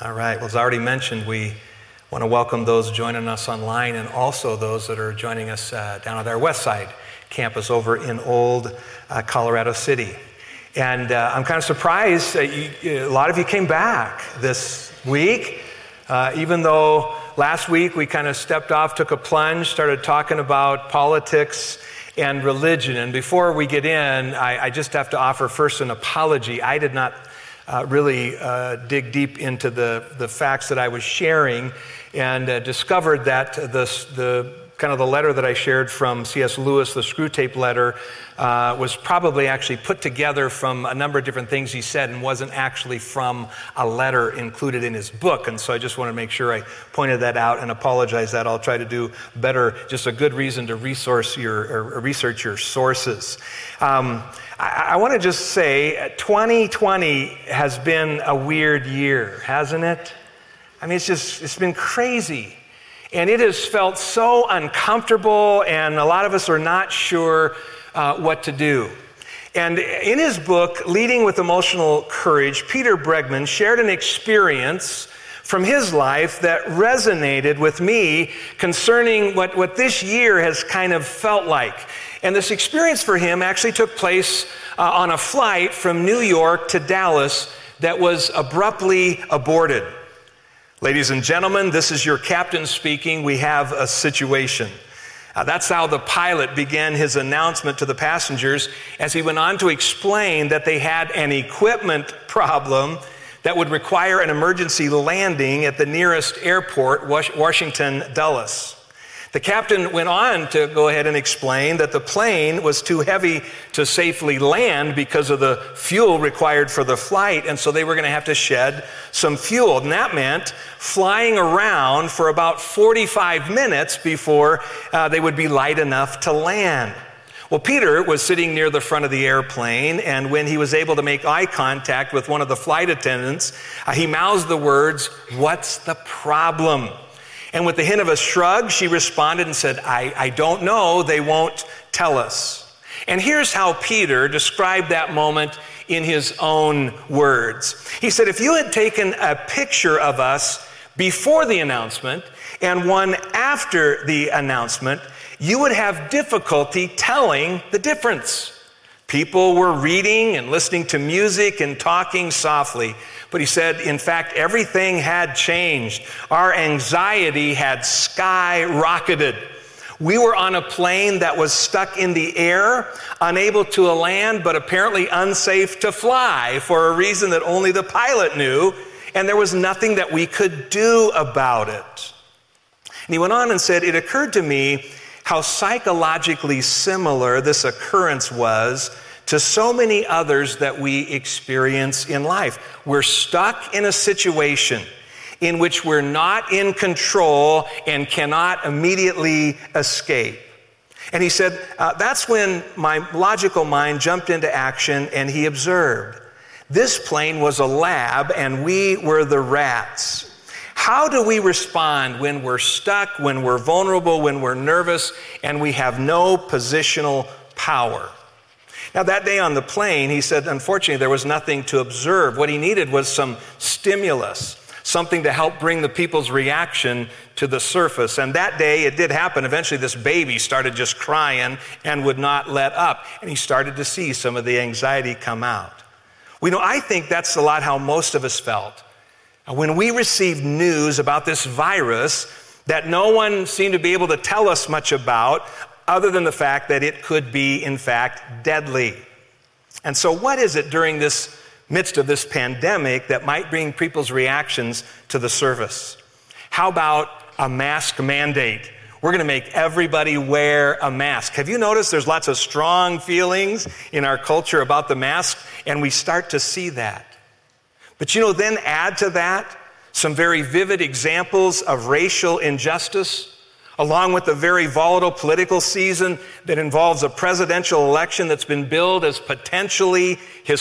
All right. Well, as already mentioned, we want to welcome those joining us online and also those that are joining us down at our West Side campus over in Old Colorado City. And I'm kind of surprised that a lot of you came back this week, even though last week we kind of stepped off, took a plunge, started talking about politics and religion. And before we get in, I just have to offer first an apology. I did not really dig deep into the facts that I was sharing and discovered that the letter that I shared from C.S. Lewis, the Screwtape letter, was probably actually put together from a number of different things he said and wasn't actually from a letter included in his book. And so I just want to make sure I pointed that out and apologize that. I'll try to do better, just a good reason to research your sources. I want to just say 2020 has been a weird year, hasn't it? I mean, it's been crazy. And it has felt so uncomfortable, and a lot of us are not sure what to do. And in his book, Leading with Emotional Courage, Peter Bregman shared an experience from his life that resonated with me concerning what this year has kind of felt like. And this experience for him actually took place on a flight from New York to Dallas that was abruptly aborted. Ladies and gentlemen, this is your captain speaking. We have a situation. That's how the pilot began his announcement to the passengers as he went on to explain that they had an equipment problem that would require an emergency landing at the nearest airport, Washington Dulles. The captain went on to go ahead and explain that the plane was too heavy to safely land because of the fuel required for the flight, and so they were going to have to shed some fuel. And that meant flying around for about 45 minutes before they would be light enough to land. Well, Peter was sitting near the front of the airplane, and when he was able to make eye contact with one of the flight attendants, he mouthed the words, "What's the problem?" And with the hint of a shrug, she responded and said, I don't know, they won't tell us. And here's how Peter described that moment in his own words. He said, if you had taken a picture of us before the announcement and one after the announcement, you would have difficulty telling the difference. People were reading and listening to music and talking softly. But he said, in fact, everything had changed. Our anxiety had skyrocketed. We were on a plane that was stuck in the air, unable to land, but apparently unsafe to fly for a reason that only the pilot knew, and there was nothing that we could do about it. And he went on and said, it occurred to me how psychologically similar this occurrence was to so many others that we experience in life. We're stuck in a situation in which we're not in control and cannot immediately escape. And he said, that's when my logical mind jumped into action and he observed. This plane was a lab and we were the rats. How do we respond when we're stuck, when we're vulnerable, when we're nervous, and we have no positional power? Now, that day on the plane, he said, unfortunately, there was nothing to observe. What he needed was some stimulus, something to help bring the people's reaction to the surface. And that day, it did happen. Eventually, this baby started just crying and would not let up. And he started to see some of the anxiety come out. I think that's a lot how most of us felt. When we received news about this virus that no one seemed to be able to tell us much about, other than the fact that it could be, in fact, deadly. And so what is it during this midst of this pandemic that might bring people's reactions to the surface? How about a mask mandate? We're going to make everybody wear a mask. Have you noticed there's lots of strong feelings in our culture about the mask, and we start to see that. But then add to that some very vivid examples of racial injustice, along with a very volatile political season that involves a presidential election that's been billed as potentially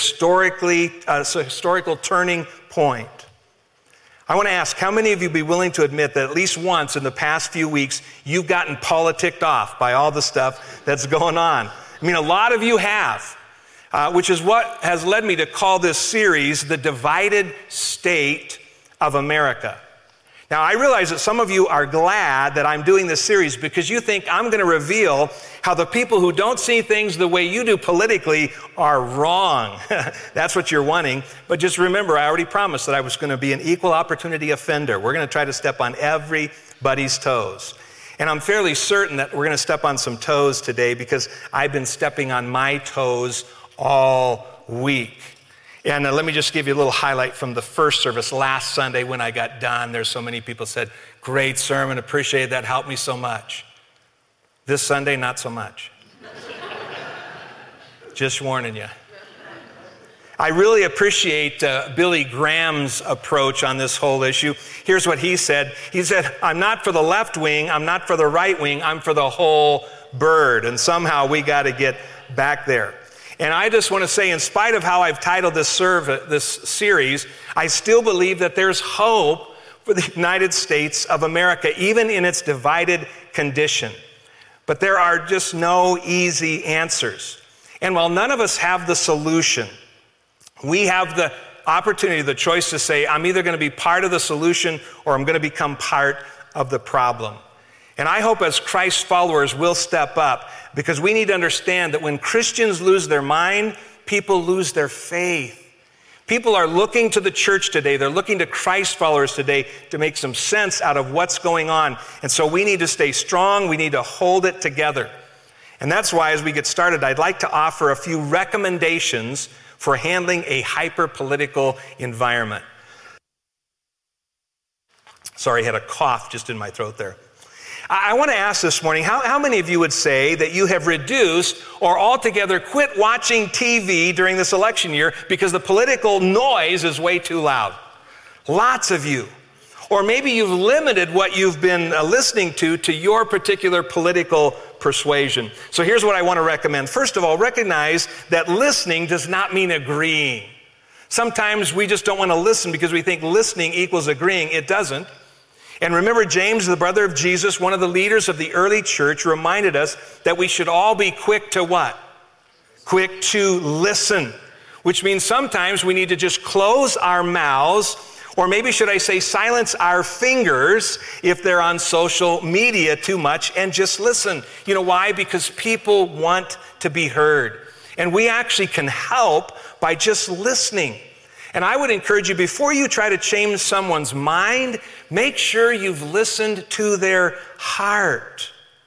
a historical turning point. I want to ask, how many of you be willing to admit that at least once in the past few weeks, you've gotten politicked off by all the stuff that's going on? I mean, a lot of you have, which is what has led me to call this series The Divided State of America. Now, I realize that some of you are glad that I'm doing this series because you think I'm going to reveal how the people who don't see things the way you do politically are wrong. That's what you're wanting. But just remember, I already promised that I was going to be an equal opportunity offender. We're going to try to step on everybody's toes. And I'm fairly certain that we're going to step on some toes today because I've been stepping on my toes all week. And let me just give you a little highlight from the first service last Sunday when I got done. There's so many people said, great sermon, appreciate that, helped me so much. This Sunday, not so much. Just warning you. I really appreciate Billy Graham's approach on this whole issue. Here's what he said. He said, I'm not for the left wing, I'm not for the right wing, I'm for the whole bird. And somehow we got to get back there. And I just want to say, in spite of how I've titled this series, I still believe that there's hope for the United States of America, even in its divided condition. But there are just no easy answers. And while none of us have the solution, we have the opportunity, the choice to say, I'm either going to be part of the solution or I'm going to become part of the problem. And I hope as Christ followers we'll step up, because we need to understand that when Christians lose their mind, people lose their faith. People are looking to the church today. They're looking to Christ followers today to make some sense out of what's going on. And so we need to stay strong. We need to hold it together. And that's why as we get started, I'd like to offer a few recommendations for handling a hyper-political environment. Sorry, I had a cough just in my throat there. I want to ask this morning, how many of you would say that you have reduced or altogether quit watching TV during this election year because the political noise is way too loud? Lots of you. Or maybe you've limited what you've been listening to your particular political persuasion. So here's what I want to recommend. First of all, recognize that listening does not mean agreeing. Sometimes we just don't want to listen because we think listening equals agreeing. It doesn't. And remember, James, the brother of Jesus, one of the leaders of the early church, reminded us that we should all be quick to what? Quick to listen, which means sometimes we need to just close our mouths, or maybe should I say silence our fingers if they're on social media too much, and just listen. You know why? Because people want to be heard. And we actually can help by just listening. And I would encourage you, before you try to change someone's mind, make sure you've listened to their heart.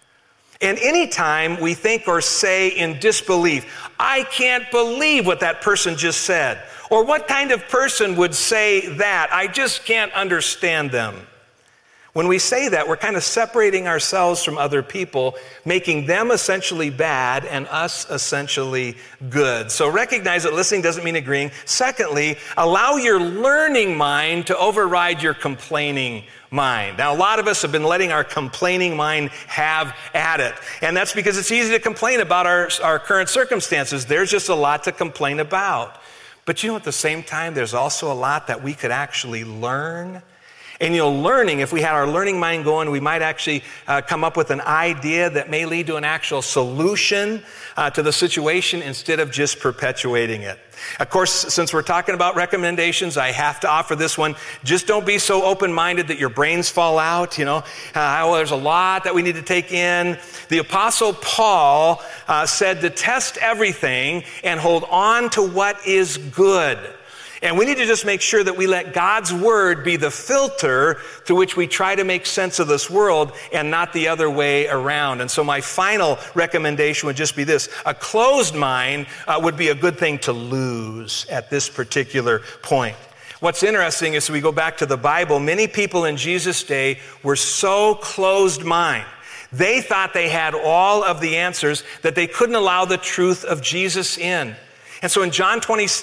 And anytime we think or say in disbelief, I can't believe what that person just said, or what kind of person would say that? I just can't understand them. When we say that, we're kind of separating ourselves from other people, making them essentially bad and us essentially good. So recognize that listening doesn't mean agreeing. Secondly, allow your learning mind to override your complaining mind. Now, a lot of us have been letting our complaining mind have at it. And that's because it's easy to complain about our current circumstances. There's just a lot to complain about. But you know, at the same time, there's also a lot that we could actually learn. And learning, if we had our learning mind going, we might actually come up with an idea that may lead to an actual solution to the situation instead of just perpetuating it. Of course, since we're talking about recommendations, I have to offer this one. Just don't be so open-minded that your brains fall out. There's a lot that we need to take in. The Apostle Paul said to test everything and hold on to what is good. And we need to just make sure that we let God's word be the filter through which we try to make sense of this world and not the other way around. And so my final recommendation would just be this. A closed mind would be a good thing to lose at this particular point. What's interesting is we go back to the Bible, many people in Jesus' day were so closed mind. They thought they had all of the answers that they couldn't allow the truth of Jesus in. And so in John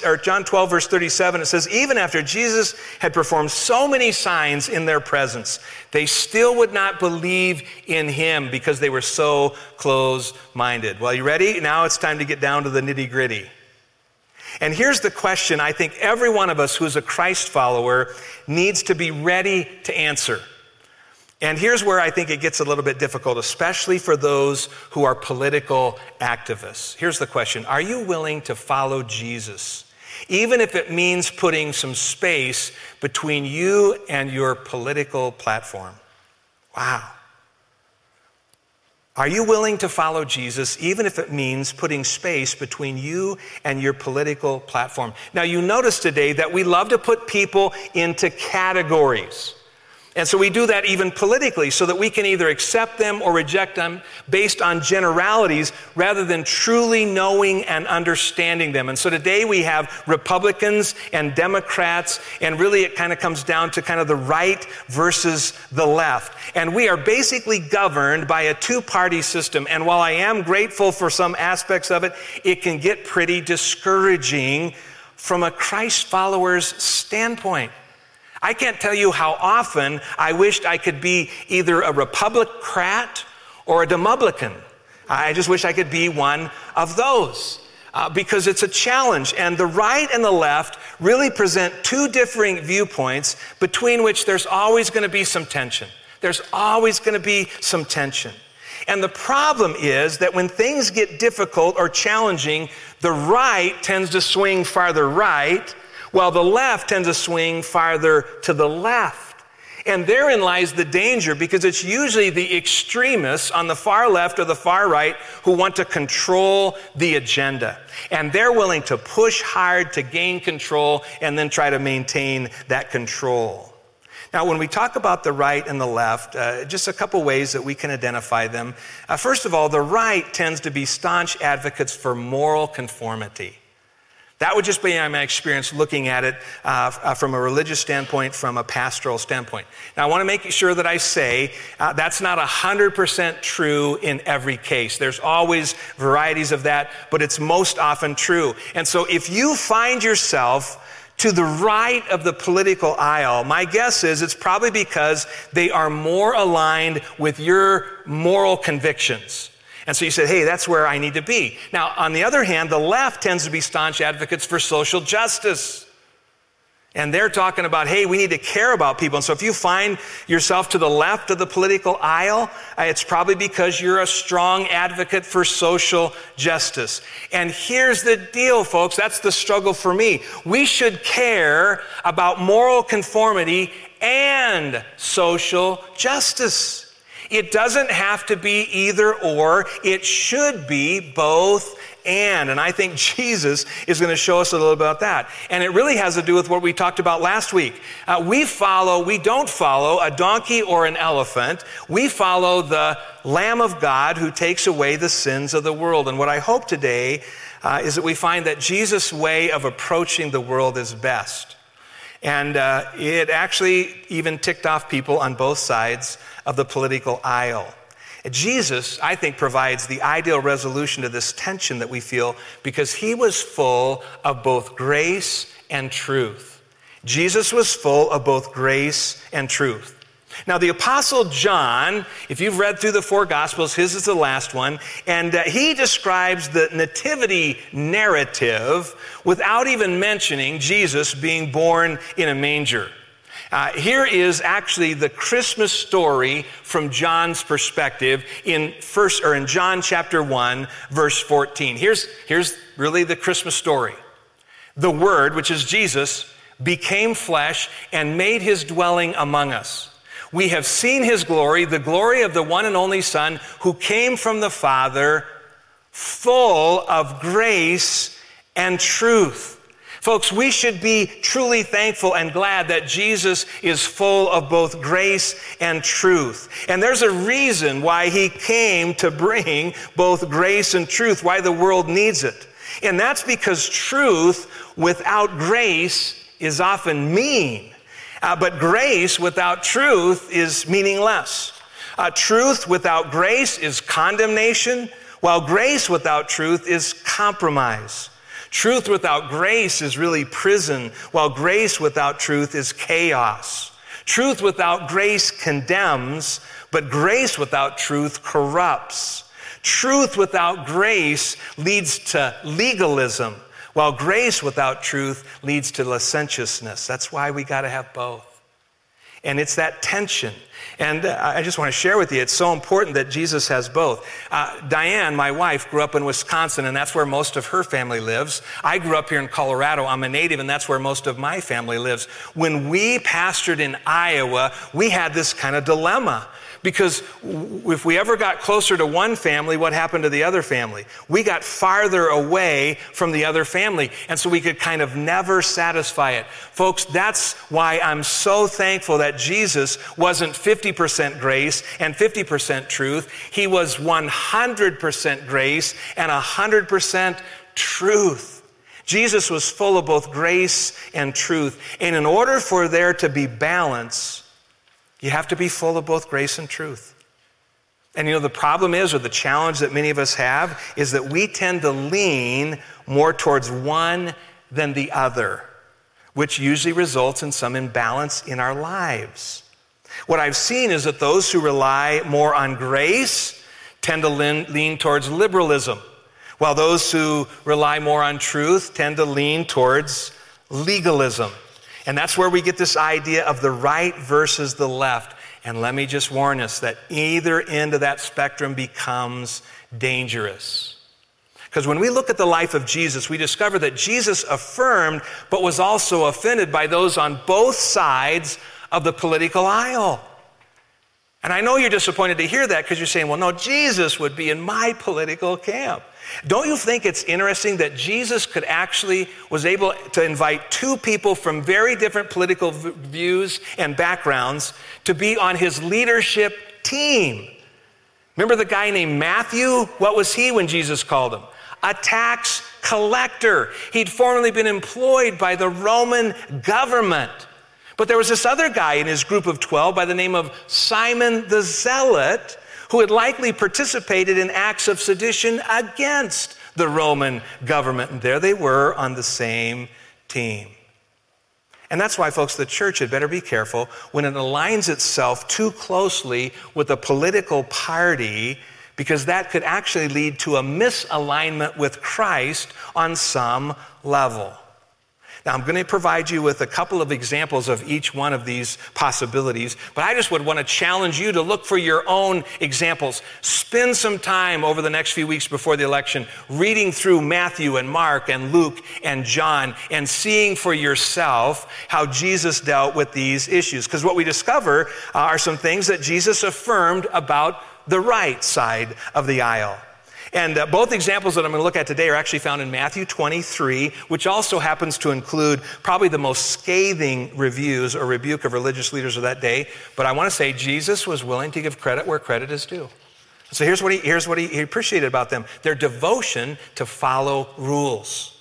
12, verse 37, it says, even after Jesus had performed so many signs in their presence, they still would not believe in him because they were so close-minded. Well, you ready? Now it's time to get down to the nitty-gritty. And here's the question I think every one of us who's a Christ follower needs to be ready to answer. And here's where I think it gets a little bit difficult, especially for those who are political activists. Here's the question. Are you willing to follow Jesus even if it means putting some space between you and your political platform. Wow. Are you willing to follow Jesus, even if it means putting space between you and your political platform? Now, you notice today that we love to put people into categories. And so we do that even politically, so that we can either accept them or reject them based on generalities rather than truly knowing and understanding them. And so today we have Republicans and Democrats, and really it kind of comes down to kind of the right versus the left. And we are basically governed by a two-party system. And while I am grateful for some aspects of it, it can get pretty discouraging from a Christ follower's standpoint. I can't tell you how often I wished I could be either a Republican or a Demoblican. I just wish I could be one of those because it's a challenge. And the right and the left really present two differing viewpoints between which there's always going to be some tension. There's always going to be some tension. And the problem is that when things get difficult or challenging, the right tends to swing farther right, while the left tends to swing farther to the left. And therein lies the danger, because it's usually the extremists on the far left or the far right who want to control the agenda. And they're willing to push hard to gain control and then try to maintain that control. Now, when we talk about the right and the left, just a couple ways that we can identify them. First of all, the right tends to be staunch advocates for moral conformity. That would just be my experience looking at it from a religious standpoint, from a pastoral standpoint. Now, I want to make sure that I say that's not 100% true in every case. There's always varieties of that, but it's most often true. And so if you find yourself to the right of the political aisle, my guess is it's probably because they are more aligned with your moral convictions. And so you said, hey, that's where I need to be. Now, on the other hand, the left tends to be staunch advocates for social justice. And they're talking about, hey, we need to care about people. And so if you find yourself to the left of the political aisle, it's probably because you're a strong advocate for social justice. And here's the deal, folks. That's the struggle for me. We should care about moral conformity and social justice. It doesn't have to be either or. It should be both and. And I think Jesus is going to show us a little about that. And it really has to do with what we talked about last week. We don't follow a donkey or an elephant. We follow the Lamb of God who takes away the sins of the world. And what I hope today is that we find that Jesus' way of approaching the world is best. And it actually even ticked off people on both sides of the political aisle. Jesus, I think, provides the ideal resolution to this tension that we feel because he was full of both grace and truth. Jesus was full of both grace and truth. Now, the Apostle John, if you've read through the four Gospels, his is the last one, and he describes the nativity narrative without even mentioning Jesus being born in a manger. Here is actually the Christmas story from John's perspective in John chapter 1, verse 14. Here's really the Christmas story. The Word, which is Jesus, became flesh and made his dwelling among us. We have seen his glory, the glory of the one and only Son who came from the Father, full of grace and truth. Folks, we should be truly thankful and glad that Jesus is full of both grace and truth. And there's a reason why he came to bring both grace and truth, why the world needs it. And that's because truth without grace is often mean. But grace without truth is meaningless. Truth without grace is condemnation, while grace without truth is compromise. Truth without grace is really prison, while grace without truth is chaos. Truth without grace condemns, but grace without truth corrupts. Truth without grace leads to legalism, while grace without truth leads to licentiousness. That's why we got to have both. And it's that tension. And I just want to share with you, it's so important that Jesus has both. Diane, my wife, grew up in Wisconsin, and that's where most of her family lives. I grew up here in Colorado. I'm a native, and that's where most of my family lives. When we pastored in Iowa, we had this kind of dilemma. Because if we ever got closer to one family, what happened to the other family? We got farther away from the other family, and so we could kind of never satisfy it. Folks, that's why I'm so thankful that Jesus wasn't 50% grace and 50% truth. He was 100% grace and 100% truth. Jesus was full of both grace and truth. And in order for there to be balance, you have to be full of both grace and truth. And the problem is, or the challenge that many of us have, is that we tend to lean more towards one than the other, which usually results in some imbalance in our lives. What I've seen is that those who rely more on grace tend to lean towards liberalism, while those who rely more on truth tend to lean towards legalism. And that's where we get this idea of the right versus the left. And let me just warn us that either end of that spectrum becomes dangerous. Because when we look at the life of Jesus, we discover that Jesus affirmed but was also offended by those on both sides of the political aisle. And I know you're disappointed to hear that because you're saying, well, no, Jesus would be in my political camp. Don't you think it's interesting that Jesus was able to invite two people from very different political views and backgrounds to be on his leadership team? Remember the guy named Matthew? What was he when Jesus called him? A tax collector. He'd formerly been employed by the Roman government. But there was this other guy in his group of 12 by the name of Simon the Zealot, who had likely participated in acts of sedition against the Roman government. And there they were on the same team. And that's why, folks, the church had better be careful when it aligns itself too closely with a political party, because that could actually lead to a misalignment with Christ on some level. Now, I'm going to provide you with a couple of examples of each one of these possibilities, but I just would want to challenge you to look for your own examples. Spend some time over the next few weeks before the election reading through Matthew and Mark and Luke and John and seeing for yourself how Jesus dealt with these issues. Because what we discover are some things that Jesus affirmed about the right side of the aisle. And both examples that I'm going to look at today are actually found in Matthew 23, which also happens to include probably the most scathing reviews or rebuke of religious leaders of that day. But I want to say Jesus was willing to give credit where credit is due. So here's what he appreciated about them: their devotion to follow rules.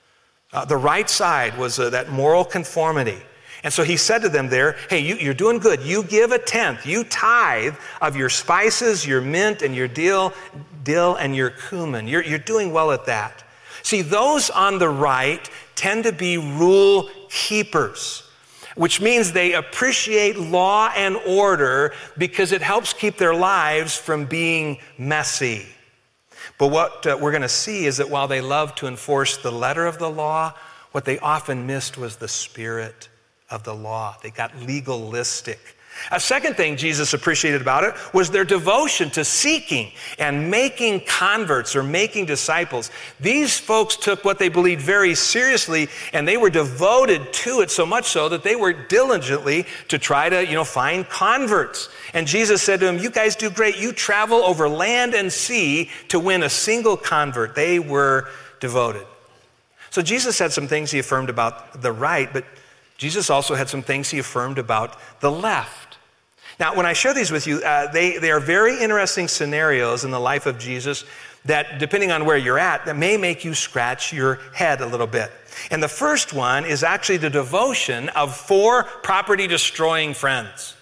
The right side was that moral conformity. And so he said to them there, hey, you're doing good. You give a tenth. You tithe of your spices, your mint, and your dill and your cumin. You're doing well at that. See, those on the right tend to be rule keepers, which means they appreciate law and order because it helps keep their lives from being messy. But what we're going to see is that while they love to enforce the letter of the law, what they often missed was the spirit of the law. They got legalistic. A second thing Jesus appreciated about it was their devotion to seeking and making converts or making disciples. These folks took what they believed very seriously, and they were devoted to it, so much so that they worked diligently to try to, find converts. And Jesus said to them, you guys do great. You travel over land and sea to win a single convert. They were devoted. So Jesus had some things he affirmed about the right, but Jesus also had some things he affirmed about the left. Now, when I share these with you, they are very interesting scenarios in the life of Jesus that, depending on where you're at, that may make you scratch your head a little bit. And the first one is actually the devotion of 4 property-destroying friends.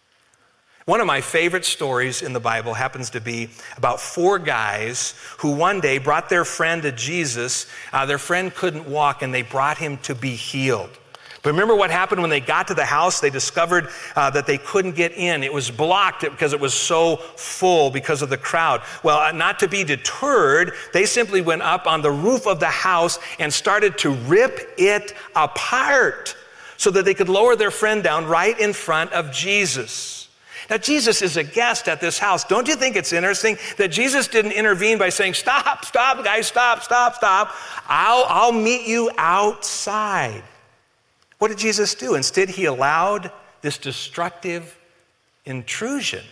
One of my favorite stories in the Bible happens to be about 4 guys who one day brought their friend to Jesus. Their friend couldn't walk, and they brought him to be healed. But remember what happened when they got to the house? They discovered that they couldn't get in. It was blocked because it was so full because of the crowd. Well, not to be deterred, they simply went up on the roof of the house and started to rip it apart. so that they could lower their friend down right in front of Jesus. Now, Jesus is a guest at this house. Don't you think it's interesting that Jesus didn't intervene by saying, stop, guys, stop. I'll meet you outside. What did Jesus do? Instead, he allowed this destructive intrusion.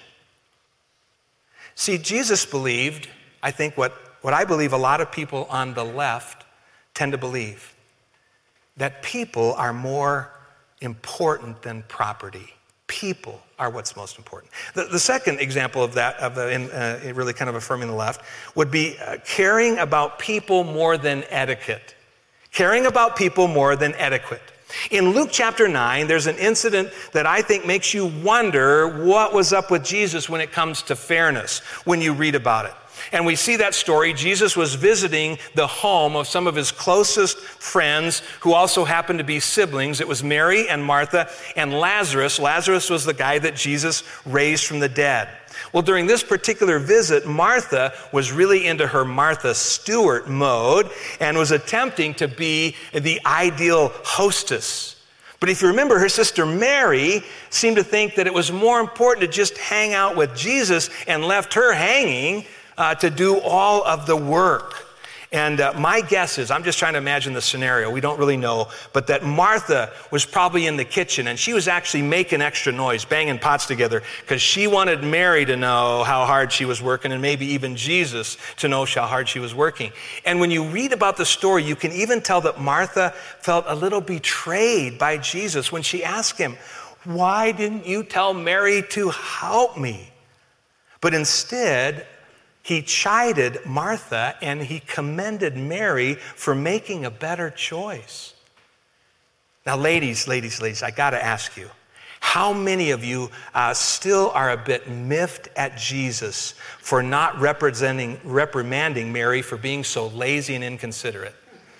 See, Jesus believed, I think what I believe a lot of people on the left tend to believe, that people are more important than property. People are what's most important. The second example of that, really kind of affirming the left, would be caring about people more than etiquette. Caring about people more than etiquette. In Luke chapter 9, there's an incident that I think makes you wonder what was up with Jesus when it comes to fairness when you read about it. And we see that story. Jesus was visiting the home of some of his closest friends who also happened to be siblings. It was Mary and Martha and Lazarus. Lazarus was the guy that Jesus raised from the dead. Well, during this particular visit, Martha was really into her Martha Stewart mode and was attempting to be the ideal hostess. But if you remember, her sister Mary seemed to think that it was more important to just hang out with Jesus and left her hanging to do all of the work. And my guess is, I'm just trying to imagine the scenario, we don't really know, but that Martha was probably in the kitchen and she was actually making extra noise, banging pots together, because she wanted Mary to know how hard she was working and maybe even Jesus to know how hard she was working. And when you read about the story, you can even tell that Martha felt a little betrayed by Jesus when she asked him, "Why didn't you tell Mary to help me?" But instead, he chided Martha and he commended Mary for making a better choice. Now, ladies, I got to ask you, how many of you still are a bit miffed at Jesus for not reprimanding Mary for being so lazy and inconsiderate?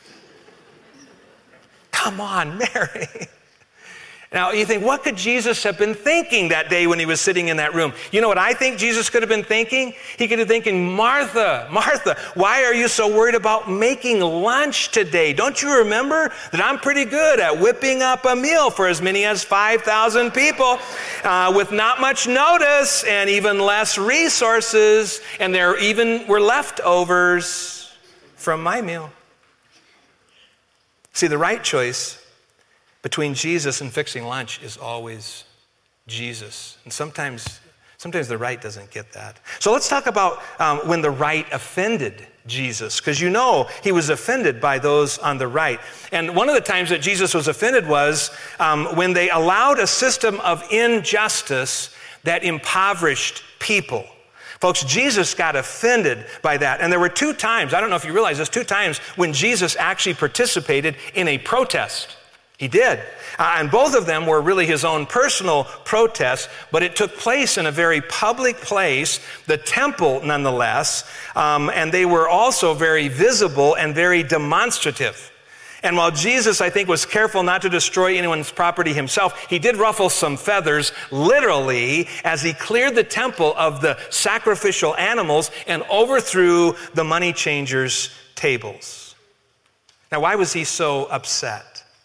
Come on, Mary. Now, you think, what could Jesus have been thinking that day when he was sitting in that room? You know what I think Jesus could have been thinking? He could have been thinking, Martha, why are you so worried about making lunch today? Don't you remember that I'm pretty good at whipping up a meal for as many as 5,000 people with not much notice and even less resources, and there even were leftovers from my meal. See, the right choice between Jesus and fixing lunch is always Jesus. And sometimes the right doesn't get that. So let's talk about when the right offended Jesus, because you know he was offended by those on the right. And one of the times that Jesus was offended was when they allowed a system of injustice that impoverished people. Folks, Jesus got offended by that. And there were 2 times, I don't know if you realize this, 2 times when Jesus actually participated in a protest. He did. And both of them were really his own personal protests, but it took place in a very public place, the temple nonetheless, and they were also very visible and very demonstrative. And while Jesus, I think, was careful not to destroy anyone's property himself, he did ruffle some feathers, literally, as he cleared the temple of the sacrificial animals and overthrew the money changers' tables. Now, why was he so upset?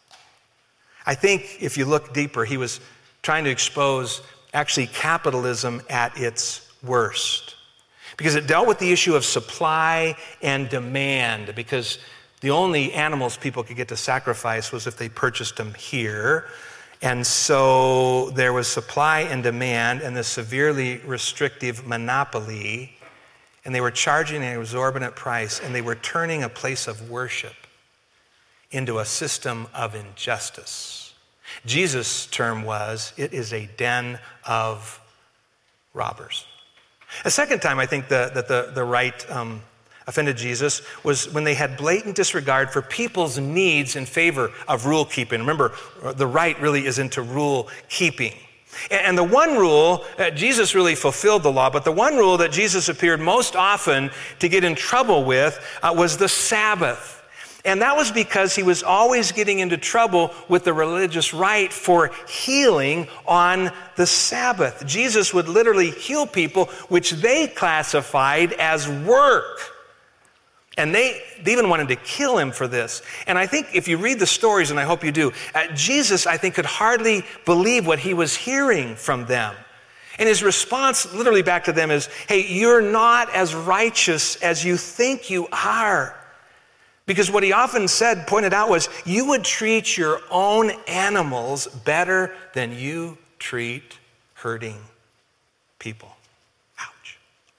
I think if you look deeper, he was trying to expose actually capitalism at its worst. Because it dealt with the issue of supply and demand, because the only animals people could get to sacrifice was if they purchased them here. And so there was supply and demand and this severely restrictive monopoly, and they were charging an exorbitant price, and they were turning a place of worship into a system of injustice. Jesus' term was, it is a den of robbers. A second time I think that the right offended Jesus was when they had blatant disregard for people's needs in favor of rule keeping. Remember, the right really is into rule keeping. And the one rule, Jesus really fulfilled the law, but the one rule that Jesus appeared most often to get in trouble with was the Sabbath. And that was because he was always getting into trouble with the religious right for healing on the Sabbath. Jesus would literally heal people, which they classified as work. And they even wanted to kill him for this. And I think if you read the stories, and I hope you do, Jesus, I think, could hardly believe what he was hearing from them. And his response literally back to them is, hey, you're not as righteous as you think you are. Because what he often said, pointed out, was you would treat your own animals better than you treat hurting people. Ouch.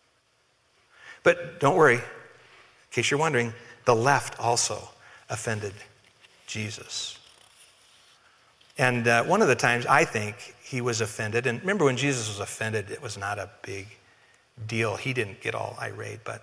But don't worry. In case you're wondering, the left also offended Jesus. And one of the times I think he was offended, and remember when Jesus was offended, it was not a big deal. He didn't get all irate, but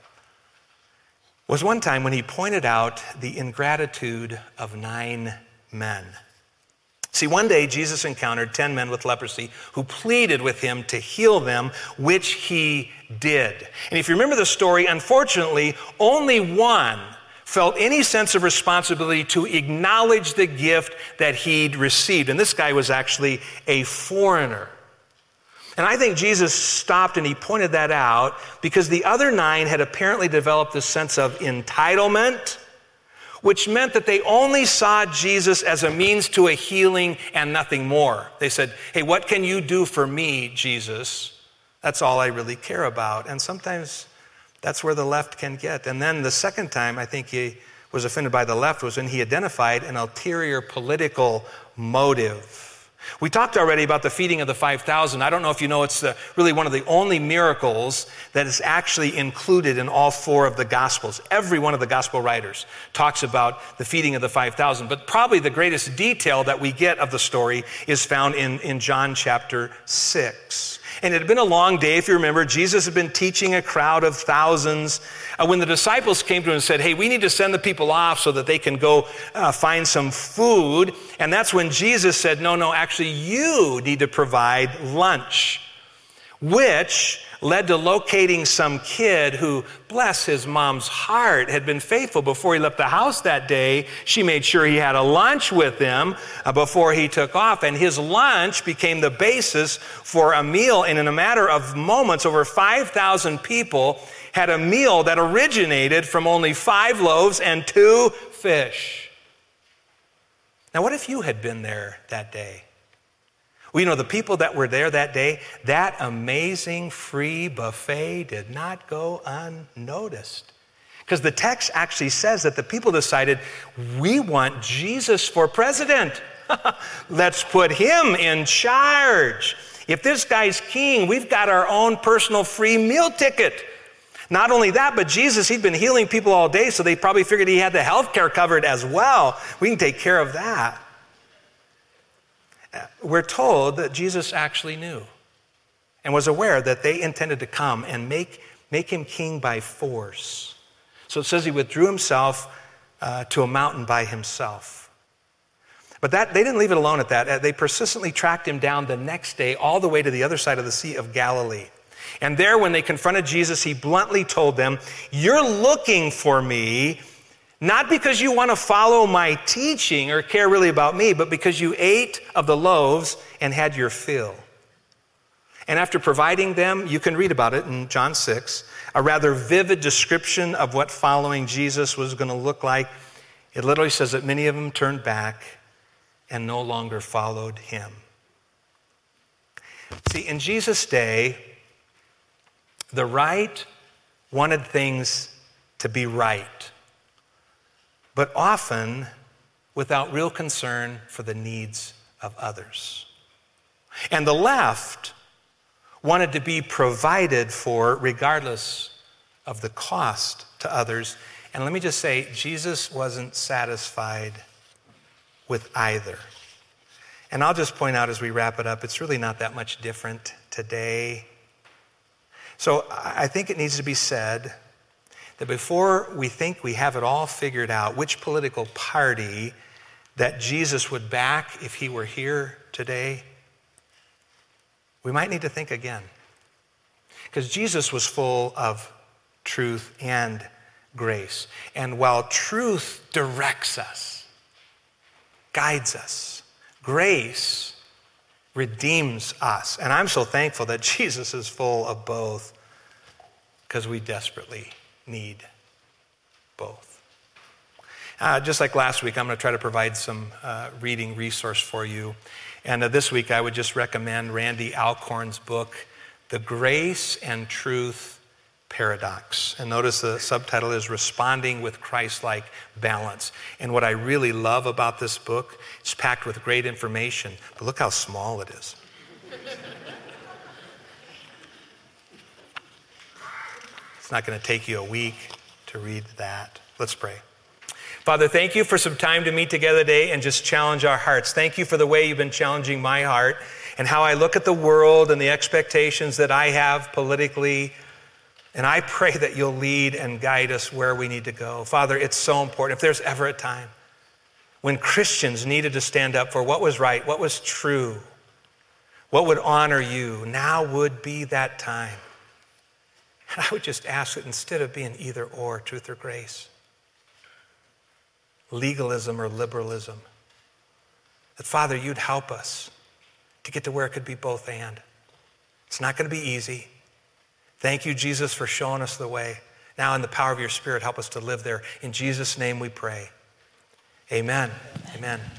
was one time when he pointed out the ingratitude of 9 men. See, one day Jesus encountered 10 men with leprosy who pleaded with him to heal them, which he did. And if you remember the story, unfortunately, only one felt any sense of responsibility to acknowledge the gift that he'd received. And this guy was actually a foreigner. And I think Jesus stopped and he pointed that out because the other 9 had apparently developed this sense of entitlement, which meant that they only saw Jesus as a means to a healing and nothing more. They said, hey, what can you do for me, Jesus? That's all I really care about. And sometimes that's where the left can get. And then the second time I think he was offended by the left was when he identified an ulterior political motive. We talked already about the feeding of the 5,000. I don't know if you know, it's really one of the only miracles that is actually included in all 4 of the Gospels. Every one of the Gospel writers talks about the feeding of the 5,000. But probably the greatest detail that we get of the story is found in John chapter 6. And it had been a long day, if you remember. Jesus had been teaching a crowd of thousands. When the disciples came to him and said, hey, we need to send the people off so that they can go find some food. And that's when Jesus said, no, actually you need to provide lunch. Which led to locating some kid who, bless his mom's heart, had been faithful before he left the house that day. She made sure he had a lunch with him before he took off. And his lunch became the basis for a meal. And in a matter of moments, over 5,000 people had a meal that originated from only 5 loaves and 2 fish. Now, what if you had been there that day? Well, you know, the people that were there that day, that amazing free buffet did not go unnoticed. Because the text actually says that the people decided, we want Jesus for president. Let's put him in charge. If this guy's king, we've got our own personal free meal ticket. Not only that, but Jesus, he'd been healing people all day, so they probably figured he had the health care covered as well. We can take care of that. We're told that Jesus actually knew and was aware that they intended to come and make him king by force. So it says he withdrew himself to a mountain by himself. But they didn't leave it alone at that. They persistently tracked him down the next day all the way to the other side of the Sea of Galilee. And there, when they confronted Jesus, he bluntly told them, you're looking for me not because you want to follow my teaching or care really about me, but because you ate of the loaves and had your fill. And after providing them, you can read about it in John 6, a rather vivid description of what following Jesus was going to look like. It literally says that many of them turned back and no longer followed him. See, in Jesus' day, the right wanted things to be right, but often without real concern for the needs of others. And the left wanted to be provided for regardless of the cost to others. And let me just say, Jesus wasn't satisfied with either. And I'll just point out as we wrap it up, it's really not that much different today. So I think it needs to be said that before we think we have it all figured out, which political party that Jesus would back if he were here today, we might need to think again. Because Jesus was full of truth and grace. And while truth directs us, guides us, grace redeems us. And I'm so thankful that Jesus is full of both, because we desperately need both. Just like last week, I'm going to try to provide some reading resource for you. And this week, I would just recommend Randy Alcorn's book, The Grace and Truth Paradox. And notice the subtitle is Responding with Christ-like Balance. And what I really love about this book, it's packed with great information, but look how small it is. It's not going to take you a week to read that. Let's pray. Father, thank you for some time to meet together today and just challenge our hearts. Thank you for the way you've been challenging my heart and how I look at the world and the expectations that I have politically. And I pray that you'll lead and guide us where we need to go. Father, it's so important. If there's ever a time when Christians needed to stand up for what was right, what was true, what would honor you, now would be that time. And I would just ask that instead of being either or, truth or grace, legalism or liberalism, that Father, you'd help us to get to where it could be both and. It's not going to be easy. Thank you, Jesus, for showing us the way. Now, in the power of your Spirit, help us to live there. In Jesus' name we pray. Amen. Amen.